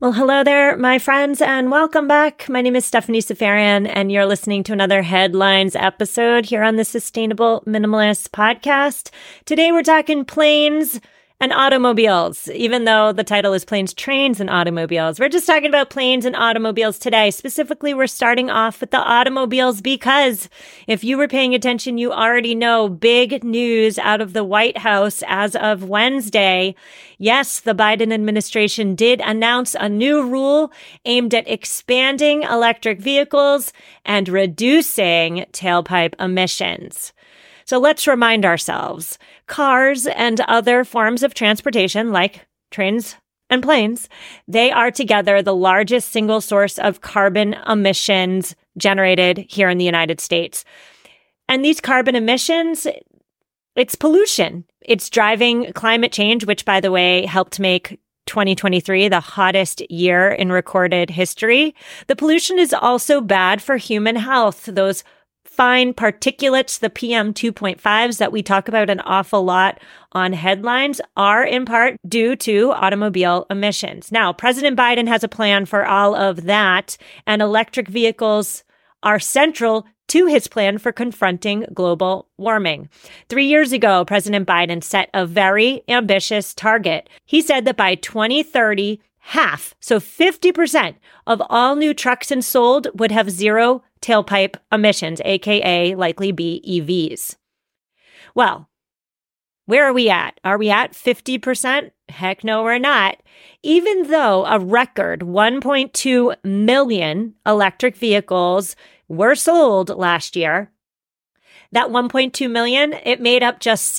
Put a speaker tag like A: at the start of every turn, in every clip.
A: Well, hello there, my friends, and welcome back. My name is Stephanie Seferian, and you're listening to another Headlines episode here on the Sustainable Minimalist podcast. Today, we're talking planes and automobiles, even though the title is Planes, Trains, and Automobiles. We're just talking about planes and automobiles today. Specifically, we're starting off with the automobiles because if you were paying attention, you already know big news out of the White House as of Wednesday. Yes, the Biden administration did announce a new rule aimed at expanding electric vehicles and reducing tailpipe emissions. So let's remind ourselves, cars and other forms of transportation like trains and planes, they are together the largest single source of carbon emissions generated here in the United States. And these carbon emissions, it's pollution. It's driving climate change, which, by the way, helped make 2023 the hottest year in recorded history. The pollution is also bad for human health. Those fine particulates, the PM 2.5s that we talk about an awful lot on headlines, are in part due to automobile emissions. Now, President Biden has a plan for all of that, and electric vehicles are central to his plan for confronting global warming. 3 years ago, President Biden set a very ambitious target. He said that by 2030, half, so 50% of all new trucks and sold would have zero tailpipe emissions, aka likely be EVs. Well, where are we at? Are we at 50%? Heck no, we're not. Even though a record 1.2 million electric vehicles were sold last year, that 1.2 million, it made up just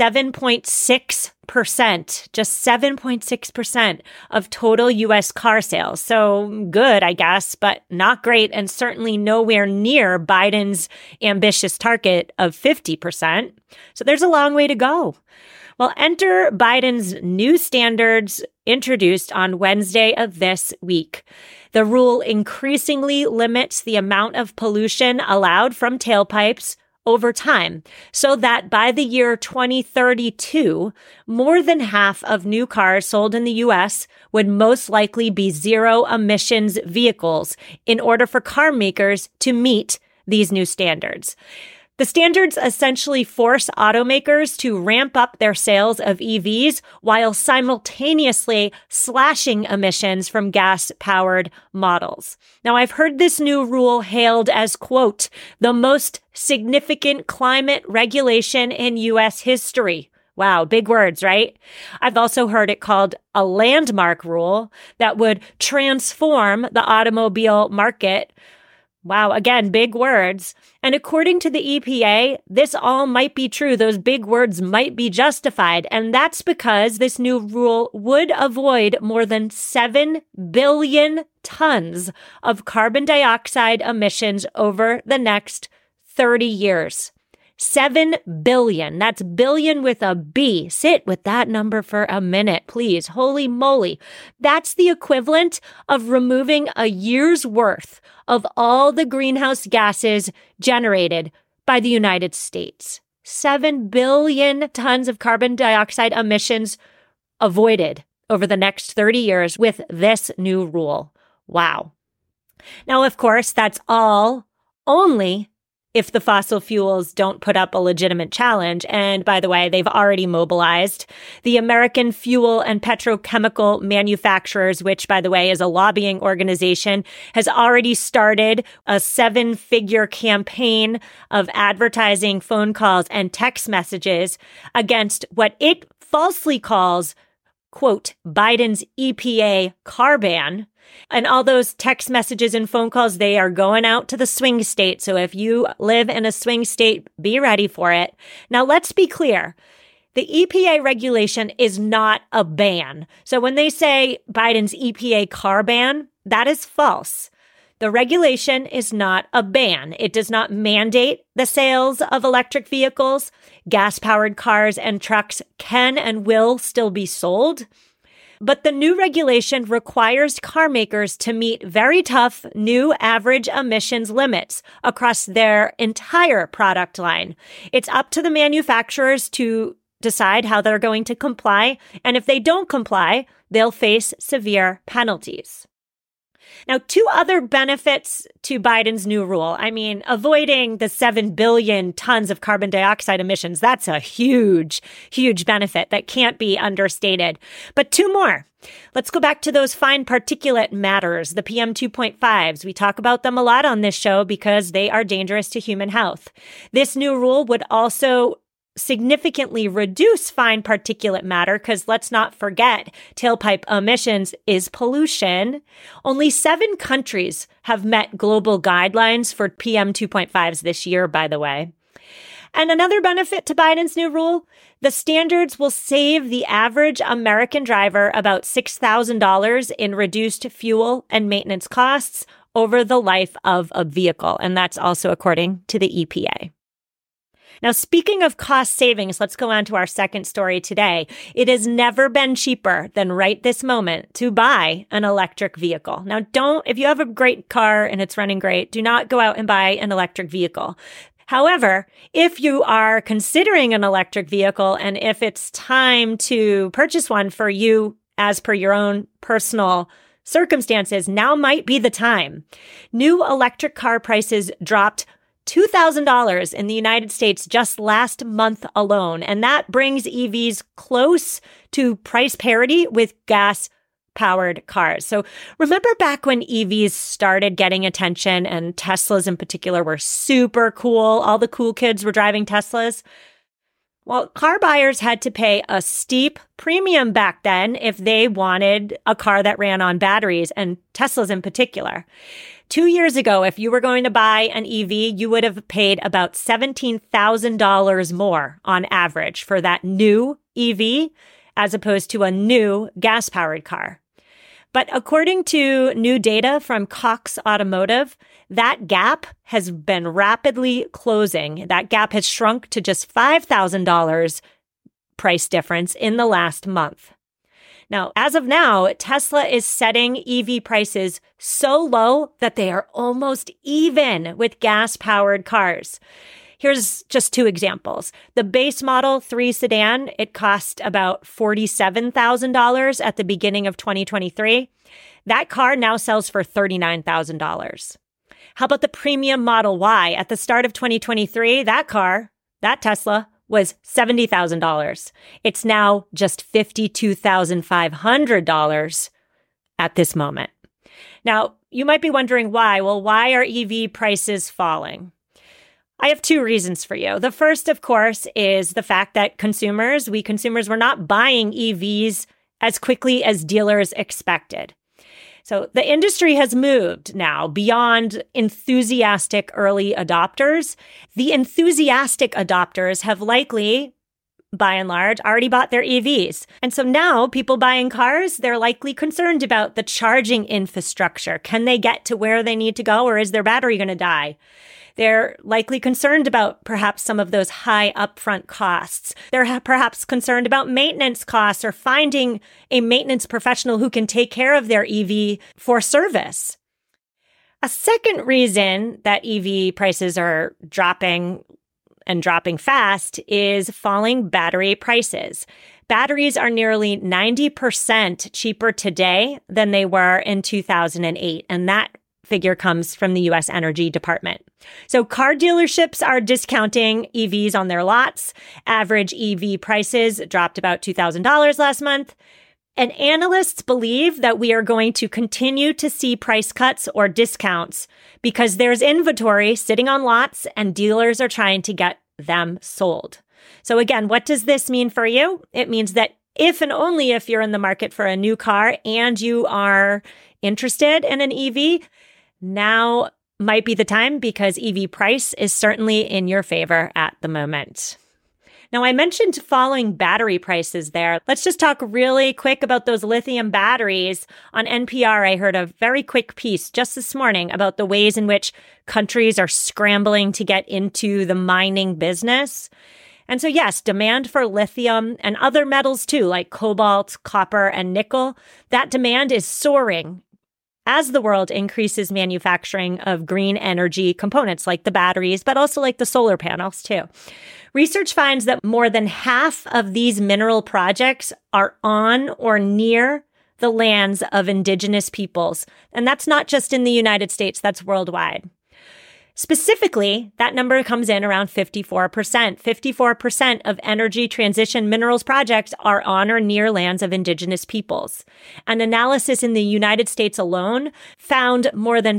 A: 7.6% of total U.S. car sales. So good, I guess, but not great, and certainly nowhere near Biden's ambitious target of 50%. So there's a long way to go. Well, enter Biden's new standards introduced on Wednesday of this week. The rule increasingly limits the amount of pollution allowed from tailpipes over time, so that by the year 2032, more than half of new cars sold in the U.S. would most likely be zero emissions vehicles in order for car makers to meet these new standards. The standards essentially force automakers to ramp up their sales of EVs while simultaneously slashing emissions from gas-powered models. Now, I've heard this new rule hailed as, quote, the most significant climate regulation in U.S. history. Wow, big words, right? I've also heard it called a landmark rule that would transform the automobile market. Wow, again, big words. And according to the EPA, this all might be true. Those big words might be justified. And that's because this new rule would avoid more than 7 billion tons of carbon dioxide emissions over the next 30 years. 7 billion. That's billion with a B. Sit with that number for a minute, please. Holy moly. That's the equivalent of removing a year's worth of all the greenhouse gases generated by the United States. 7 billion tons of carbon dioxide emissions avoided over the next 30 years with this new rule. Wow. Now, of course, that's all only if the fossil fuels don't put up a legitimate challenge. And by the way, they've already mobilized. The American Fuel and Petrochemical Manufacturers, which, by the way, is a lobbying organization, has already started a 7-figure campaign of advertising, phone calls, and text messages against what it falsely calls, quote, Biden's EPA car ban. And all those text messages and phone calls, they are going out to the swing state. So if you live in a swing state, be ready for it. Now, let's be clear. The EPA regulation is not a ban. So when they say Biden's EPA car ban, that is false. The regulation is not a ban. It does not mandate the sales of electric vehicles. Gas-powered cars and trucks can and will still be sold. But the new regulation requires car makers to meet very tough new average emissions limits across their entire product line. It's up to the manufacturers to decide how they're going to comply. And if they don't comply, they'll face severe penalties. Now, two other benefits to Biden's new rule. I mean, avoiding the 7 billion tons of carbon dioxide emissions, that's a huge, huge benefit that can't be understated. But two more. Let's go back to those fine particulate matters, the PM 2.5s. We talk about them a lot on this show because they are dangerous to human health. This new rule would also significantly reduce fine particulate matter because let's not forget, tailpipe emissions is pollution. Only 7 countries have met global guidelines for PM 2.5s this year, by the way. And another benefit to Biden's new rule, the standards will save the average American driver about $6,000 in reduced fuel and maintenance costs over the life of a vehicle. And that's also according to the EPA. Now, speaking of cost savings, let's go on to our second story today. It has never been cheaper than right this moment to buy an electric vehicle. Now, if you have a great car and it's running great, do not go out and buy an electric vehicle. However, if you are considering an electric vehicle and if it's time to purchase one for you as per your own personal circumstances, now might be the time. New electric car prices dropped $2,000 in the United States just last month alone, and that brings EVs close to price parity with gas-powered cars. So remember back when EVs started getting attention and Teslas in particular were super cool? All the cool kids were driving Teslas. Well, car buyers had to pay a steep premium back then if they wanted a car that ran on batteries, and Teslas in particular. 2 years ago, if you were going to buy an EV, you would have paid about $17,000 more on average for that new EV as opposed to a new gas-powered car. But according to new data from Cox Automotive, that gap has been rapidly closing. That gap has shrunk to just $5,000 price difference in the last month. Now, as of now, Tesla is setting EV prices so low that they are almost even with gas-powered cars. Here's just 2 examples. The base Model 3 sedan, it cost about $47,000 at the beginning of 2023. That car now sells for $39,000. How about the premium Model Y? At the start of 2023, that Tesla, was $70,000. It's now just $52,500 at this moment. Now, you might be wondering why. Well, why are EV prices falling? I have 2 reasons for you. The first, of course, is the fact that we consumers were not buying EVs as quickly as dealers expected. So the industry has moved now beyond enthusiastic early adopters. The enthusiastic adopters have likely, by and large, already bought their EVs. And so now people buying cars, they're likely concerned about the charging infrastructure. Can they get to where they need to go, or is their battery going to die? They're likely concerned about perhaps some of those high upfront costs. They're perhaps concerned about maintenance costs or finding a maintenance professional who can take care of their EV for service. A second reason that EV prices are dropping and dropping fast is falling battery prices. Batteries are nearly 90% cheaper today than they were in 2008, and that figure comes from the U.S. Energy Department. So car dealerships are discounting EVs on their lots. Average EV prices dropped about $2,000 last month. And analysts believe that we are going to continue to see price cuts or discounts because there's inventory sitting on lots and dealers are trying to get them sold. So again, what does this mean for you? It means that if and only if you're in the market for a new car and you are interested in an EV, now might be the time because EV price is certainly in your favor at the moment. Now, I mentioned falling battery prices there. Let's just talk really quick about those lithium batteries. On NPR, I heard a very quick piece just this morning about the ways in which countries are scrambling to get into the mining business. And so, yes, demand for lithium and other metals too, like cobalt, copper, and nickel, that demand is soaring as the world increases manufacturing of green energy components like the batteries, but also like the solar panels too. Research finds that more than half of these mineral projects are on or near the lands of indigenous peoples. And that's not just in the United States, that's worldwide. Specifically, that number comes in around 54%. 54% of energy transition minerals projects are on or near lands of indigenous peoples. An analysis in the United States alone found more than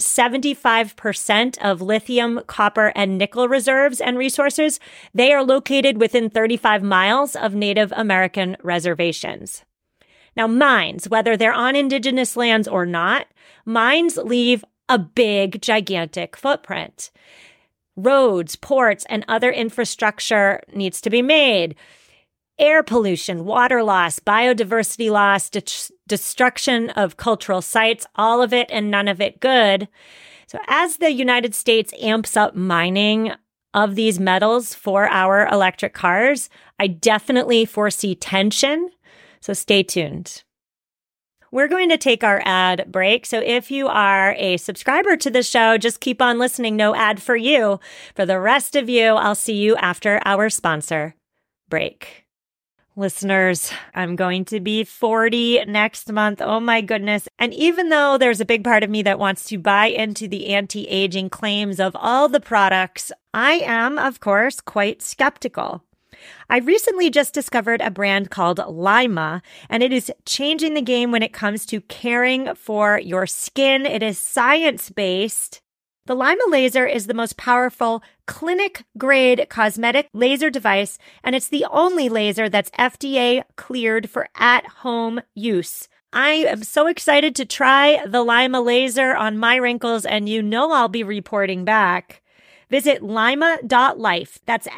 A: 75% of lithium, copper, and nickel reserves and resources. They are located within 35 miles of Native American reservations. Now, mines, whether they're on indigenous lands or not, mines leave a big, gigantic footprint. Roads, ports, and other infrastructure needs to be made. Air pollution, water loss, biodiversity loss, destruction of cultural sites, all of it and none of it good. So as the United States amps up mining of these metals for our electric cars, I definitely foresee tension. So stay tuned. We're going to take our ad break. So if you are a subscriber to the show, just keep on listening. No ad for you. For the rest of you, I'll see you after our sponsor break. Listeners, I'm going to be 40 next month. Oh my goodness. And even though there's a big part of me that wants to buy into the anti-aging claims of all the products, I am, of course, quite skeptical. I recently just discovered a brand called Lyma, and it is changing the game when it comes to caring for your skin. It is science-based. The Lyma laser is the most powerful clinic-grade cosmetic laser device, and it's the only laser that's FDA cleared for at-home use. I am so excited to try the Lyma laser on my wrinkles, and you know I'll be reporting back. Visit lyma.life, that's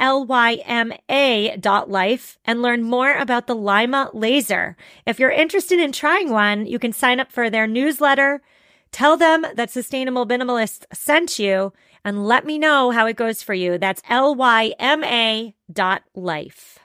A: LYMA.life, and learn more about the Lyma laser. If you're interested in trying one, you can sign up for their newsletter, tell them that Sustainable Minimalist sent you, and let me know how it goes for you. That's LYMA.life.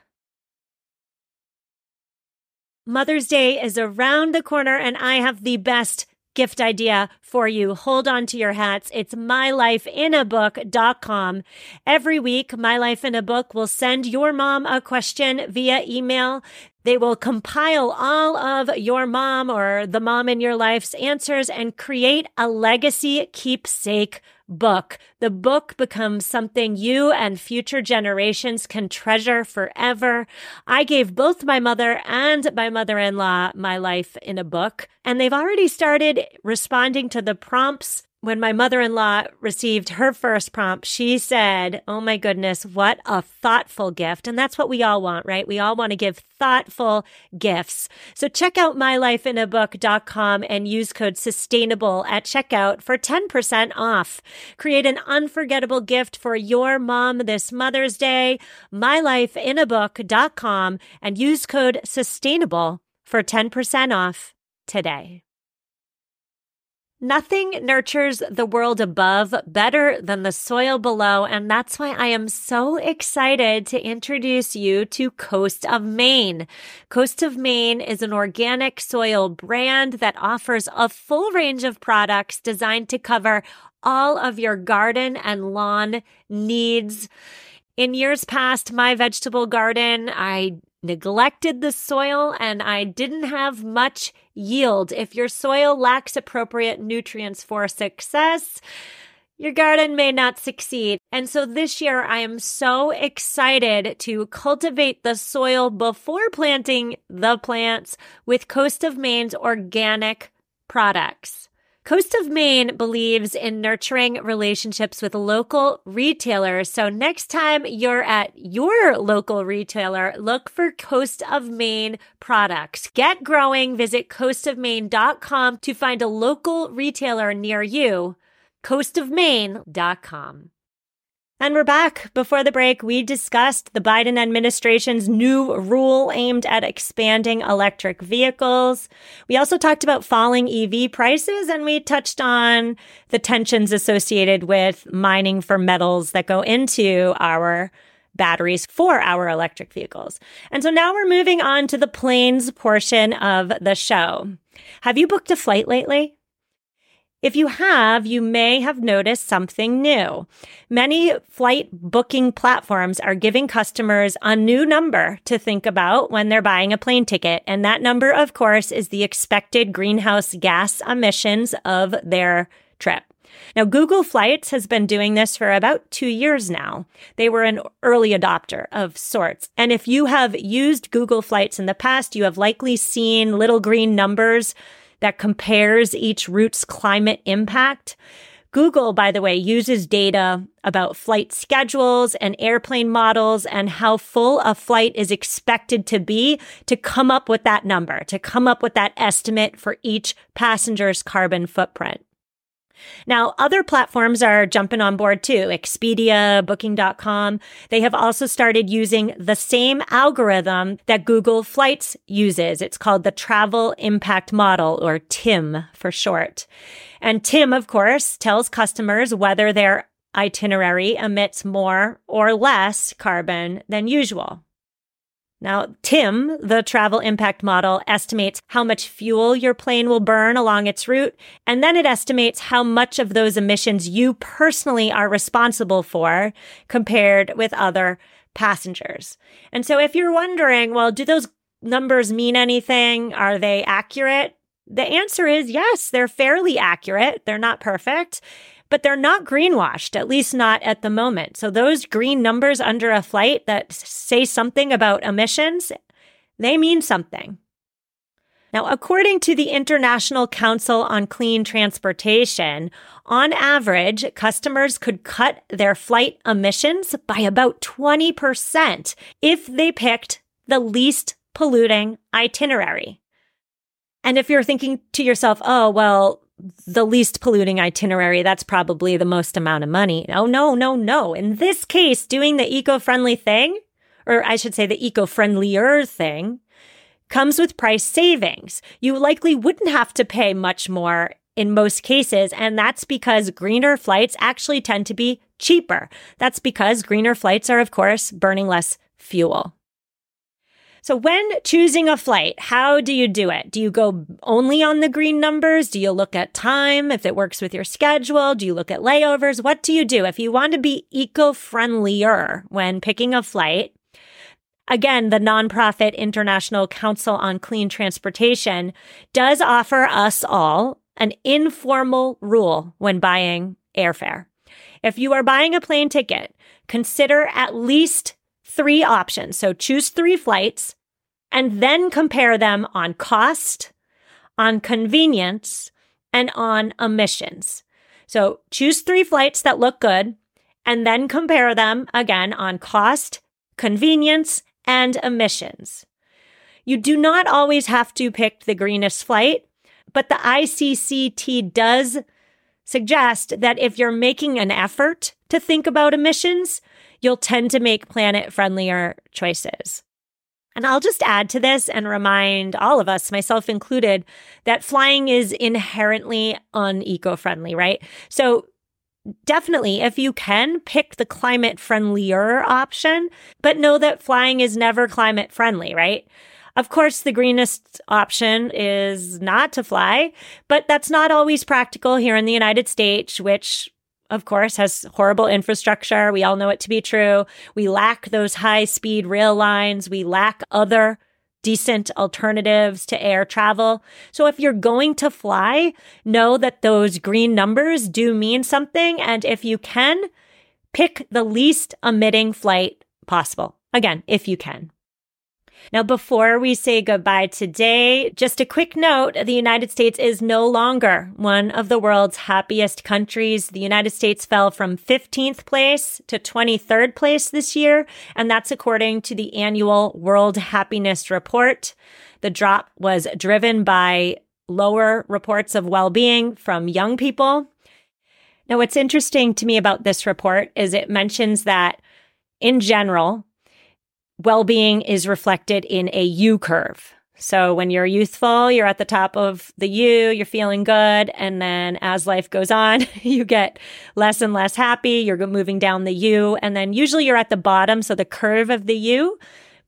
A: Mother's Day is around the corner, and I have the best gift idea for you. Hold on to your hats. It's mylifeinabook.com. Every week, My Life in a Book will send your mom a question via email. They will compile all of your mom or the mom in your life's answers and create a legacy keepsake book. The book becomes something you and future generations can treasure forever. I gave both my mother and my mother-in-law My Life in a Book, and they've already started responding to the prompts. When my mother-in-law received her first prompt, she said, "Oh my goodness, what a thoughtful gift." And that's what we all want, right? We all want to give thoughtful gifts. So check out mylifeinabook.com and use code SUSTAINABLE at checkout for 10% off. Create an unforgettable gift for your mom this Mother's Day. mylifeinabook.com and use code SUSTAINABLE for 10% off today. Nothing nurtures the world above better than the soil below, and that's why I am so excited to introduce you to Coast of Maine. Coast of Maine is an organic soil brand that offers a full range of products designed to cover all of your garden and lawn needs. In years past, my vegetable garden, I neglected the soil and I didn't have much yield. If your soil lacks appropriate nutrients for success, your garden may not succeed. And so this year, I am so excited to cultivate the soil before planting the plants with Coast of Maine's organic products. Coast of Maine believes in nurturing relationships with local retailers. So next time you're at your local retailer, look for Coast of Maine products. Get growing. Visit coastofmaine.com to find a local retailer near you. coastofmaine.com. And we're back. Before the break, we discussed the Biden administration's new rule aimed at expanding electric vehicles. We also talked about falling EV prices, and we touched on the tensions associated with mining for metals that go into our batteries for our electric vehicles. And so now we're moving on to the planes portion of the show. Have you booked a flight lately? If you have, you may have noticed something new. Many flight booking platforms are giving customers a new number to think about when they're buying a plane ticket. And that number, of course, is the expected greenhouse gas emissions of their trip. Now, Google Flights has been doing this for about 2 years now. They were an early adopter of sorts. And if you have used Google Flights in the past, you have likely seen little green numbers that compares each route's climate impact. Google, by the way, uses data about flight schedules and airplane models and how full a flight is expected to be to come up with that number, to come up with that estimate for each passenger's carbon footprint. Now, other platforms are jumping on board too. Expedia, Booking.com. They have also started using the same algorithm that Google Flights uses. It's called the Travel Impact Model, or TIM for short. And TIM, of course, tells customers whether their itinerary emits more or less carbon than usual. Now, TIM, the Travel Impact Model, estimates how much fuel your plane will burn along its route, and then it estimates how much of those emissions you personally are responsible for compared with other passengers. And so if you're wondering, well, do those numbers mean anything? Are they accurate? The answer is yes, they're fairly accurate. They're not perfect, but they're not greenwashed, at least not at the moment. So those green numbers under a flight that say something about emissions, they mean something. Now, according to the International Council on Clean Transportation, on average, customers could cut their flight emissions by about 20% if they picked the least polluting itinerary. And if you're thinking to yourself, oh, well, the least polluting itinerary, that's probably the most amount of money. Oh, no. In this case, doing the eco-friendly thing, or I should say the eco-friendlier thing, comes with price savings. You likely wouldn't have to pay much more in most cases, and that's because greener flights actually tend to be cheaper. That's because greener flights are, of course, burning less fuel. So when choosing a flight, how do you do it? Do you go only on the green numbers? Do you look at time, if it works with your schedule? Do you look at layovers? What do you do? If you want to be eco-friendlier when picking a flight, again, the nonprofit International Council on Clean Transportation does offer us all an informal rule when buying airfare. If you are buying a plane ticket, consider at least 3 options. So choose 3 flights and then compare them on cost, on convenience, and on emissions. So choose 3 flights that look good and then compare them again on cost, convenience, and emissions. You do not always have to pick the greenest flight, but the ICCT does suggest that if you're making an effort to think about emissions, you'll tend to make planet-friendlier choices. And I'll just add to this and remind all of us, myself included, that flying is inherently uneco-friendly, right? So definitely, if you can, pick the climate-friendlier option, but know that flying is never climate-friendly, right? Of course, the greenest option is not to fly, but that's not always practical here in the United States, which of course, has horrible infrastructure. We all know it to be true. We lack those high-speed rail lines. We lack other decent alternatives to air travel. So if you're going to fly, know that those green numbers do mean something. And if you can, pick the least emitting flight possible. Again, if you can. Now, before we say goodbye today, just a quick note, the United States is no longer one of the world's happiest countries. The United States fell from 15th place to 23rd place this year, and that's according to the annual World Happiness Report. The drop was driven by lower reports of well-being from young people. Now, what's interesting to me about this report is it mentions that, in general, well-being is reflected in a U curve. So when you're youthful, you're at the top of the U, you're feeling good. And then as life goes on, you get less and less happy. You're moving down the U. And then usually you're at the bottom, so the curve of the U.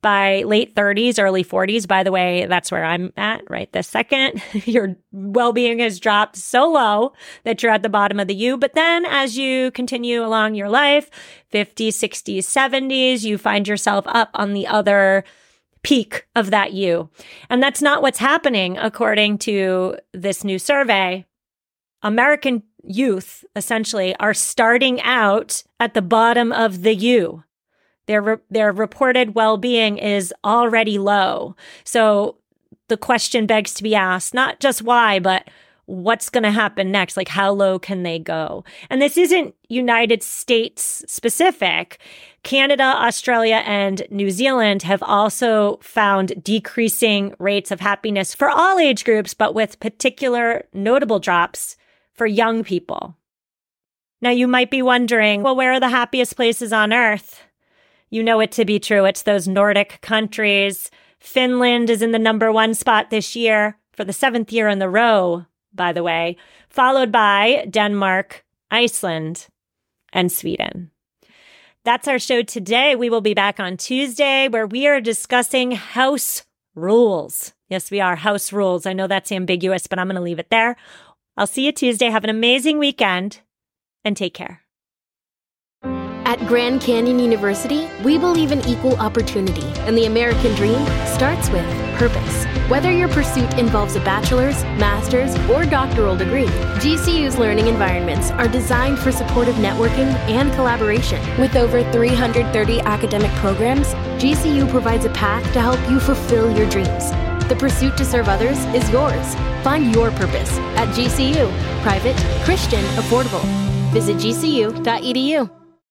A: by late 30s, early 40s. By the way, that's where I'm at right this second. Your well-being has dropped so low that you're at the bottom of the U. But then as you continue along your life, 50s, 60s, 70s, you find yourself up on the other peak of that U. And that's not what's happening according to this new survey. American youth essentially are starting out at the bottom of the U. Their reported well-being is already low. So the question begs to be asked, not just why, but what's going to happen next? Like, how low can they go? And this isn't United States specific. Canada, Australia, and New Zealand have also found decreasing rates of happiness for all age groups, but with particular notable drops for young people. Now, you might be wondering, well, where are the happiest places on earth? You know it to be true. It's those Nordic countries. Finland is in the number 1 spot this year for the 7th year in a row, by the way, followed by Denmark, Iceland, and Sweden. That's our show today. We will be back on Tuesday where we are discussing house rules. Yes, we are house rules. I know that's ambiguous, but I'm going to leave it there. I'll see you Tuesday. Have an amazing weekend and take care.
B: At Grand Canyon University, we believe in equal opportunity, and the American dream starts with purpose. Whether your pursuit involves a bachelor's, master's, or doctoral degree, GCU's learning environments are designed for supportive networking and collaboration. With over 330 academic programs, GCU provides a path to help you fulfill your dreams. The pursuit to serve others is yours. Find your purpose at GCU. Private, Christian, affordable. Visit gcu.edu.